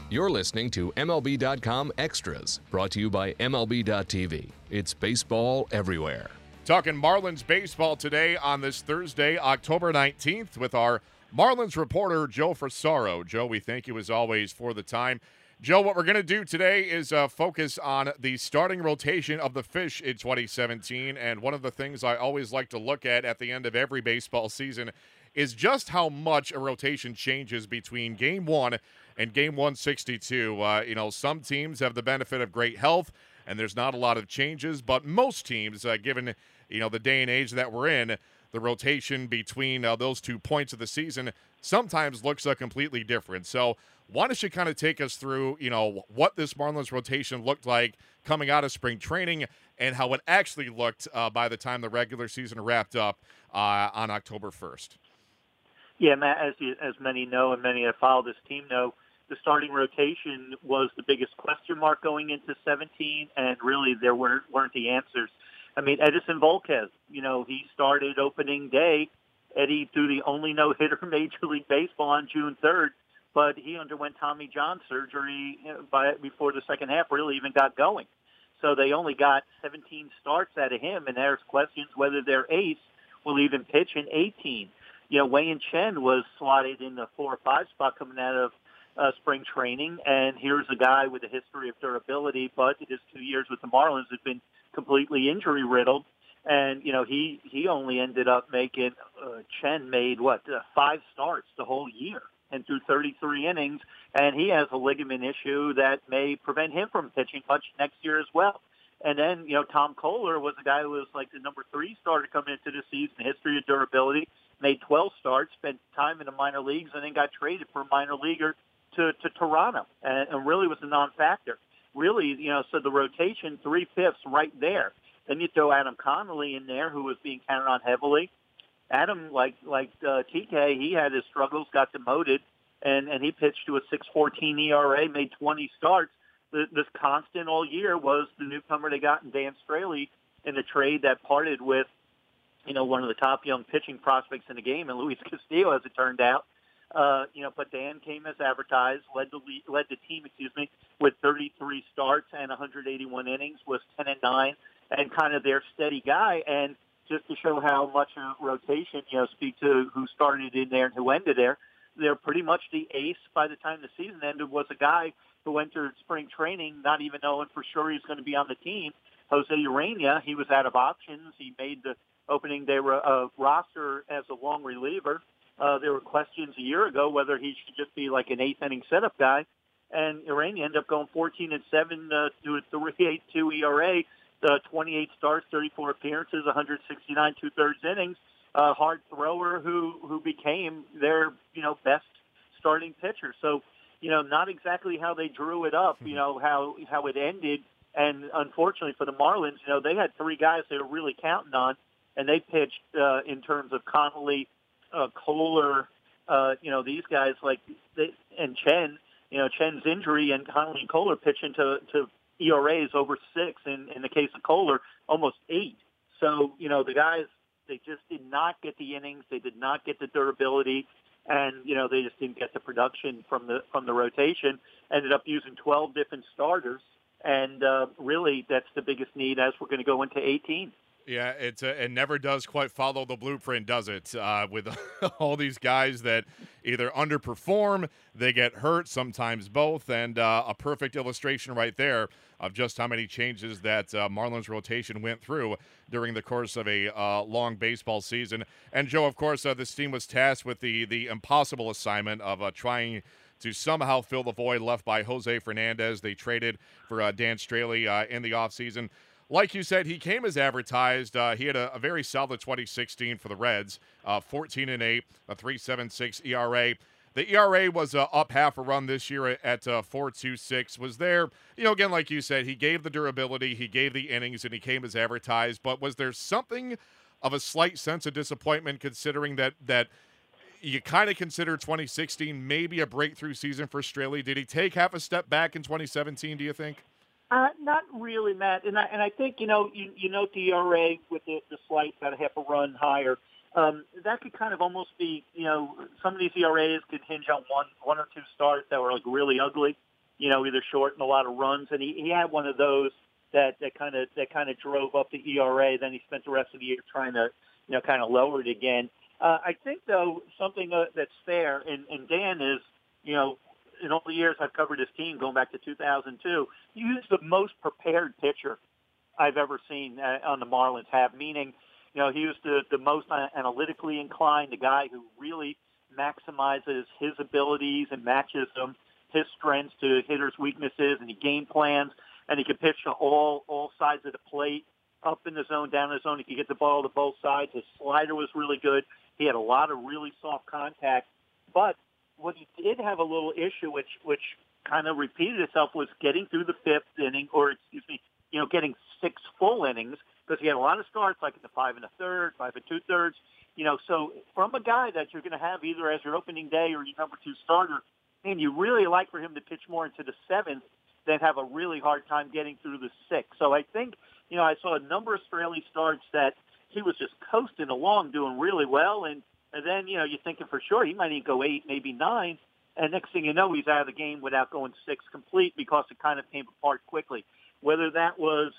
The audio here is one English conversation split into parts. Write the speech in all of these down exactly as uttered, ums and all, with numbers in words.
You're listening to M L B dot com Extras, brought to you by M L B dot T V. It's baseball everywhere. Talking Marlins baseball today on this Thursday, October nineteenth, with our Marlins reporter, Joe Frisaro. Joe, we thank you as always for the time. Joe, what we're going to do today is uh, focus on the starting rotation of the Fish in twenty seventeen, and one of the things I always like to look at at the end of every baseball season is just how much a rotation changes between Game one and Game one sixty-two. Uh, you know, some teams have the benefit of great health, and there's not a lot of changes, but most teams, uh, given, you know, the day and age that we're in, the rotation between uh, those two points of the season sometimes looks uh, completely different. So why don't you kind of take us through, you know, what this Marlins rotation looked like coming out of spring training and how it actually looked uh, by the time the regular season wrapped up uh, on October first? Yeah, Matt, as, you, as many know and many that follow this team know, the starting rotation was the biggest question mark going into seventeen, and really there weren't, weren't the answers. I mean, Edinson Volquez, you know, he started opening day. Eddie threw the only no-hitter in Major League Baseball on June third, but he underwent Tommy John surgery by, before the second half really even got going. So they only got seventeen starts out of him, and there's questions whether their ace will even pitch in eighteen. You know, Wei Chen was slotted in the four or five spot coming out of uh, spring training, and here's a guy with a history of durability, but his two years with the Marlins have been completely injury riddled. And, you know, he, he only ended up making, uh, Chen made, what, uh, five starts the whole year and threw thirty-three innings, and he has a ligament issue that may prevent him from pitching much next year as well. And then, you know, Tom Kohler was a guy who was like the number three starter coming into the season, history of durability, made twelve starts, spent time in the minor leagues, and then got traded for a minor leaguer to, to Toronto, and, and really was a non-factor. Really, you know, so the rotation, three-fifths right there. Then you throw Adam Connolly in there, who was being counted on heavily. Adam, like like uh, T K, he had his struggles, got demoted, and, and he pitched to a six fourteen E R A, made twenty starts. The, this constant all year was the newcomer they got in Dan Straley in the trade that parted with, you know, one of the top young pitching prospects in the game, and Luis Castillo, as it turned out. Uh, you know, but Dan came as advertised, led the lead, led the team, excuse me, with thirty-three starts and one hundred eighty-one innings, was ten and nine, and kind of their steady guy. And just to show how much a rotation, you know, speak to who started in there and who ended there, they're pretty much the ace by the time the season ended was a guy who entered spring training not even knowing for sure he's going to be on the team. Jose Urania, he was out of options. He made the opening day uh, roster as a long reliever. Uh, there were questions a year ago whether he should just be like an eighth inning setup guy, and Urania ended up going fourteen and seven uh, to a three point eight two E R A, uh, twenty-eight starts, thirty-four appearances, one hundred sixty-nine two-thirds innings. Uh, hard thrower who who became their you know best starting pitcher. So you know not exactly how they drew it up. You know how how it ended, and unfortunately for the Marlins, you know they had three guys they were really counting on, and they pitched uh, in terms of Connolly, uh, Kohler, uh, you know, these guys like they, and Chen, you know, Chen's injury and Connolly and Kohler pitching to, to E R As over six, and in the case of Kohler, almost eight. So, you know, the guys, they just did not get the innings, they did not get the durability, and, you know, they just didn't get the production from the from the rotation. Ended up using twelve different starters, and uh, really that's the biggest need as we're going to go into eighteen. Yeah, it's uh, it never does quite follow the blueprint, does it? Uh, with all these guys that either underperform, they get hurt, sometimes both, and uh, a perfect illustration right there of just how many changes that uh, Marlins rotation went through during the course of a uh, long baseball season. And Joe, of course, uh, this team was tasked with the the impossible assignment of uh, trying to somehow fill the void left by Jose Fernandez. They traded for uh, Dan Straley uh, in the offseason. Like you said, he came as advertised. Uh, he had a, a very solid twenty sixteen for the Reds, uh, fourteen and eight, a three point seven six E R A. The E R A was uh, up half a run this year at, at uh, four point two six. Was there, you know, again, like you said, he gave the durability, he gave the innings, and he came as advertised. But was there something of a slight sense of disappointment considering that that you kind of consider twenty sixteen maybe a breakthrough season for Straley? Did he take half a step back in twenty seventeen, do you think? Uh, not really, Matt. And I, and I think, you know, you, you note the E R A with the, the slight about a half a run higher. Um, that could kind of almost be, you know, some of these E R As could hinge on one, one or two starts that were like really ugly. you know, either short and a lot of runs. And he, he had one of those that that kind of that kind of drove up the E R A. Then he spent the rest of the year trying to, you know, kind of lower it again. Uh, I think, though, something uh, that's fair, and, and Dan is, you know, in all the years I've covered his team, going back to two thousand two, he was the most prepared pitcher I've ever seen uh, on the Marlins have, meaning, you know, he was the, the most analytically inclined, the guy who really maximizes his abilities and matches them, his strengths to hitters' weaknesses, and he game plans, and he could pitch to all, all sides of the plate, up in the zone, down in the zone. He could get the ball to both sides. His slider was really good. He had a lot of really soft contact. But what he did have a little issue, which which kind of repeated itself, was getting through the fifth inning, or excuse me, you know, getting six full innings, because he had a lot of starts, like in the five and a third, five and two thirds. You know, so from a guy that you're going to have either as your opening day or your number two starter, and you really like for him to pitch more into the seventh, then have a really hard time getting through the sixth. So I think, you know, I saw a number of Straley starts that he was just coasting along, doing really well, and, and then, you know, you're thinking for sure he might even go eight, maybe nine, and next thing you know, he's out of the game without going six complete because it kind of came apart quickly. Whether that was,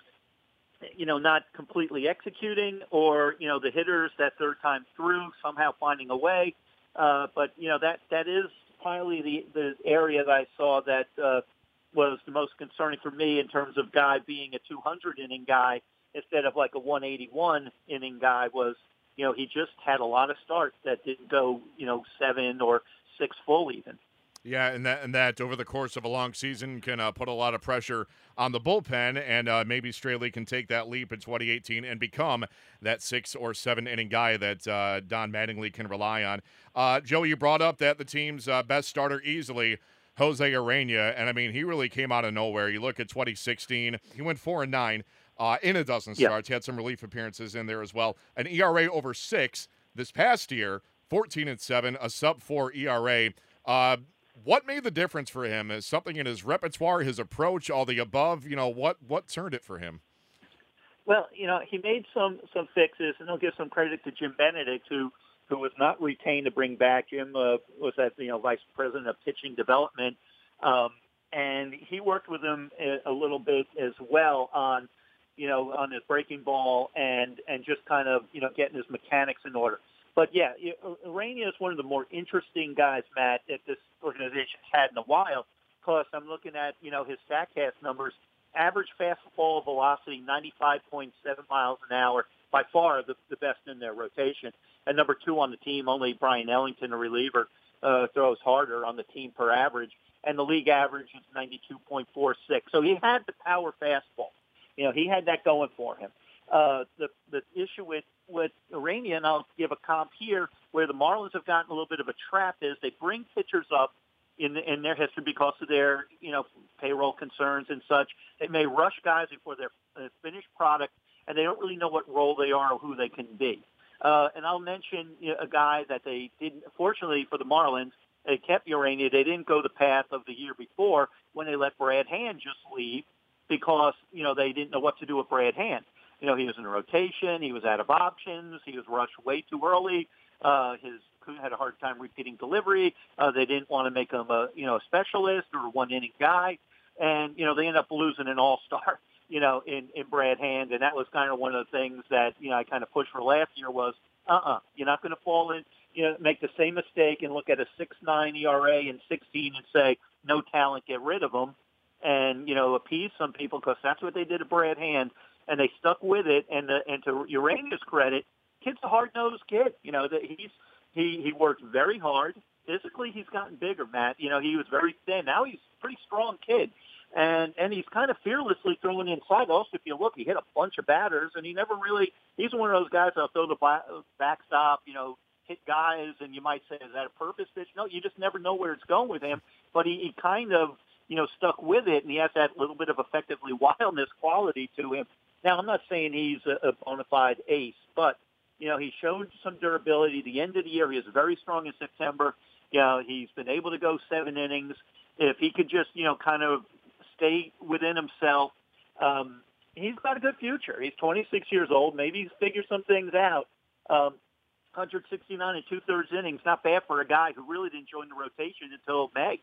you know, not completely executing or, you know, the hitters that third time through somehow finding a way, uh, but, you know, that that is probably the, the area that I saw that uh, was the most concerning for me in terms of guy being a two hundred inning guy instead of like a one eighty-one inning guy was, you know, he just had a lot of starts that didn't go, you know, seven or six full even. Yeah, and that and that over the course of a long season can uh, put a lot of pressure on the bullpen, and uh, maybe Straley can take that leap in twenty eighteen and become that six or seven inning guy that uh, Don Mattingly can rely on. Uh, Joe, you brought up that the team's uh, best starter easily, Jose Urena, and I mean he really came out of nowhere. You look at twenty sixteen, he went four and nine uh, in a dozen starts. Yeah. He had some relief appearances in there as well. An E R A over six this past year, fourteen and seven, a sub four E R A. Uh, What made the difference for him? Is something in his repertoire, his approach, all the above? You know, what what turned it for him? Well, you know, he made some some fixes, and I'll give some credit to Jim Benedict, who who was not retained to bring back. Jim uh, was at you know vice president of pitching development, um, and he worked with him a, a little bit as well on you know on his breaking ball and and just kind of you know getting his mechanics in order. But, yeah, Urena is one of the more interesting guys, Matt, that this organization's had in a while, because I'm looking at, you know, his StatCast numbers. Average fastball velocity, ninety-five point seven miles an hour, by far the, the best in their rotation. And number two on the team, only Brian Ellington, a reliever, uh, throws harder on the team per average. And the league average is ninety-two point four six. So he had the power fastball. You know, he had that going for him. Uh, the the issue with with Urena, and I'll give a comp here, where the Marlins have gotten a little bit of a trap, is they bring pitchers up in the, in their history because of their you know payroll concerns and such. They may rush guys before their uh, finished product, and they don't really know what role they are or who they can be. Uh, and I'll mention you know, a guy that they didn't. Fortunately for the Marlins, they kept Urena. They didn't go the path of the year before when they let Brad Hand just leave because you know they didn't know what to do with Brad Hand. You know, he was in a rotation. He was out of options. He was rushed way too early. Uh, his crew had a hard time repeating delivery. Uh, they didn't want to make him a, you know, a specialist or a one-inning guy. And, you know, they ended up losing an all-star, you know, in, in Brad Hand. And that was kind of one of the things that, you know, I kind of pushed for last year was, uh-uh, you're not going to fall in, you know, make the same mistake and look at a six point nine E R A and sixteen and say, no talent, get rid of him. And, you know, appease some people because that's what they did to Brad Hand. And they stuck with it, and the, and to Urena's credit, kid's a hard-nosed kid. You know, that he's he he worked very hard. Physically, he's gotten bigger, Matt. You know, he was very thin. Now he's a pretty strong kid, and and he's kind of fearlessly throwing inside. Also, if you look, he hit a bunch of batters, and he never really. He's one of those guys that'll throw the backstop. You know, hit guys, and you might say, is that a purpose pitch? No, you just never know where it's going with him. But he, he kind of you know stuck with it, and he has that little bit of effectively wildness quality to him. Now, I'm not saying he's a, a bona fide ace, but, you know, he showed some durability. The end of the year, he was very strong in September. You know, he's been able to go seven innings. If he could just, you know, kind of stay within himself, um, he's got a good future. He's twenty-six years old. Maybe he's figured some things out. Um, one sixty-nine and two-thirds innings, not bad for a guy who really didn't join the rotation until May.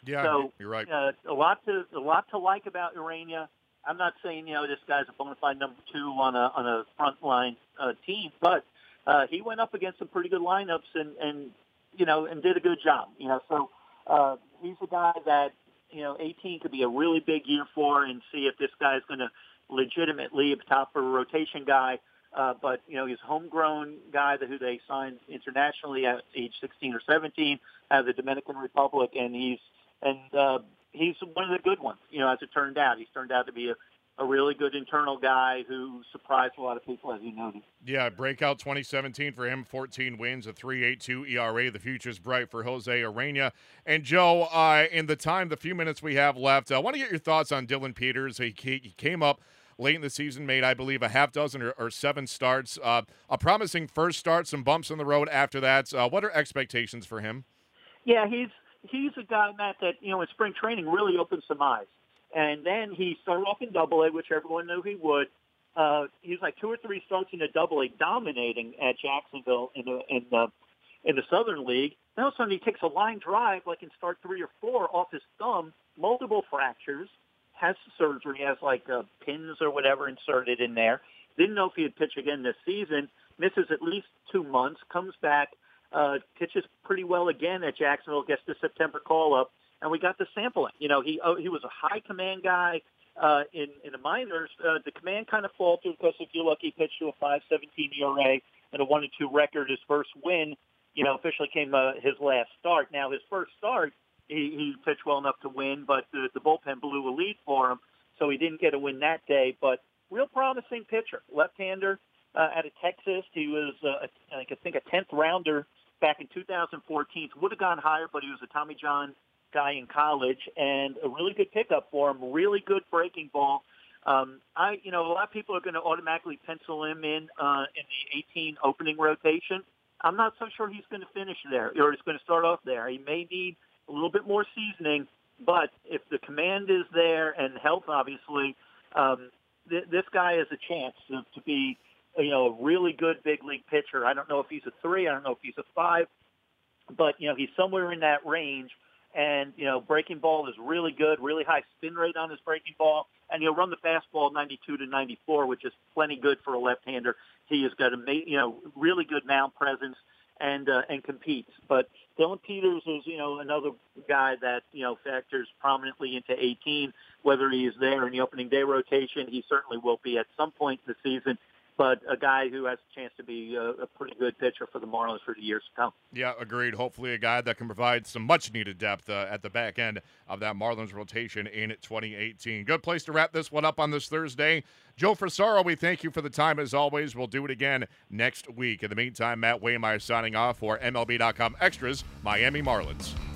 Yeah, so, you're right. Uh, a lot to a lot to like about Urania. I'm not saying you know this guy's a bona fide number two on a on a frontline uh, team, but uh, he went up against some pretty good lineups and and you know and did a good job. You know, so uh, he's a guy that you know eighteen could be a really big year for, and see if this guy's going to legitimately be top for a rotation guy. Uh, but, you know, he's a homegrown guy that, who they signed internationally at age sixteen or seventeen out of the Dominican Republic, and he's and uh, he's one of the good ones, you know, as it turned out. He's turned out to be a, a really good internal guy who surprised a lot of people, as you noted. Yeah, breakout twenty seventeen for him, fourteen wins, a three point eight two E R A. The future's bright for Jose Urania. And, Joe, uh, in the time, the few minutes we have left, I want to get your thoughts on Dylan Peters. He, he came up late in the season, made, I believe, a half dozen or, or seven starts. Uh, a promising first start, some bumps on the road after that. Uh, what are expectations for him? Yeah, he's he's a guy, Matt, that, you know, in spring training really opened some eyes. And then he started off in Double A, which everyone knew he would. Uh, he was like two or three starts in a Double A, dominating at Jacksonville in the in the in the Southern League. Then all of a sudden he takes a line drive, like in start three or four, off his thumb, multiple fractures. Has surgery, has like uh, pins or whatever inserted in there. Didn't know if he'd pitch again this season. Misses at least two months. Comes back, uh, pitches pretty well again at Jacksonville. Gets the September call up, and we got the sampling. You know, he oh, he was a high command guy uh, in in the minors. Uh, the command kind of faltered because if you're lucky, he pitched to a five seventeen E R A and a one and two record. His first win, you know, officially came uh, his last start. Now his first start, He, he pitched well enough to win, but the, the bullpen blew a lead for him, so he didn't get a win that day. But real promising pitcher, left-hander uh, out of Texas. He was, uh, I think, a tenth rounder back in two thousand fourteen. Would have gone higher, but he was a Tommy John guy in college, and a really good pickup for him. Really good breaking ball. Um, I, you know, a lot of people are going to automatically pencil him in uh, in the eighteen opening rotation. I'm not so sure he's going to finish there, or he's going to start off there. He may need a little bit more seasoning, but if the command is there and health, obviously, um, th- this guy has a chance to, to be, you know, a really good big league pitcher. I don't know if he's a three, I don't know if he's a five, but, you know, he's somewhere in that range. And, you know, breaking ball is really good, really high spin rate on his breaking ball. And he'll run the fastball ninety-two to ninety-four, which is plenty good for a left-hander. He has got a, you know, really good mound presence and uh, and competes. But Dylan Peters is, you know, another guy that, you know, factors prominently into eighteen. Whether he is there in the opening day rotation, he certainly will be at some point in the season. But a guy who has a chance to be a, a pretty good pitcher for the Marlins for the years to come. Yeah, agreed. Hopefully a guy that can provide some much-needed depth uh, at the back end of that Marlins rotation in twenty eighteen. Good place to wrap this one up on this Thursday. Joe Frisaro, we thank you for the time as always. We'll do it again next week. In the meantime, Matt Waymeyer signing off for M L B dot com Extras, Miami Marlins.